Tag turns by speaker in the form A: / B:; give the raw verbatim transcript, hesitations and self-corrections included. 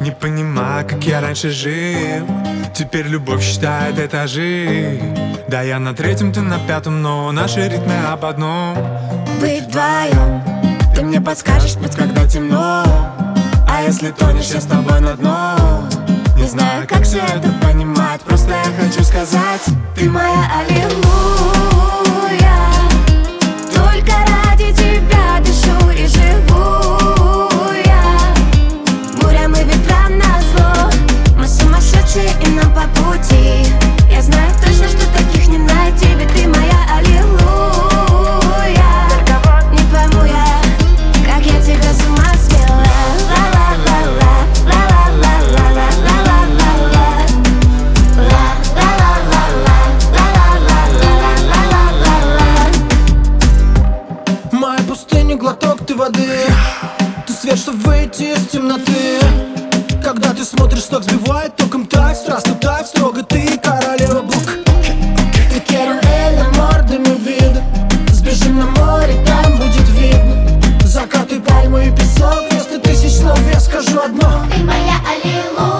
A: Не понимаю, как я раньше жил. Теперь любовь считает этажи. Да, я на третьем, ты на пятом, но наши ритмы об одном.
B: Быть вдвоем, ты мне подскажешь путь, когда темно. А если тонешь, я с тобой на дно. Не знаю, как все это понимать, просто я хочу сказать: ты моя аллилуйя. Только ради тебя дышу и живу я. Бурям и ветрам назло, мы сумасшедшие и нам по пути. Я знаю точно, что таких не найти, ведь ты моя аллилуйя. Не пойму я, как я тебя с ума свела.
C: Моя пустыня, глоток ты воды. Ты свет, что выйти из темноты. Когда ты смотришь, сток сбивает током так страстно, так строго. Ты королева бук. Ты quiero el amor de mi vida. Сбежим на море, там будет видно закаты, пальмы и песок. Вместо тысяч слов я скажу одно:
B: ты моя аллилуйя.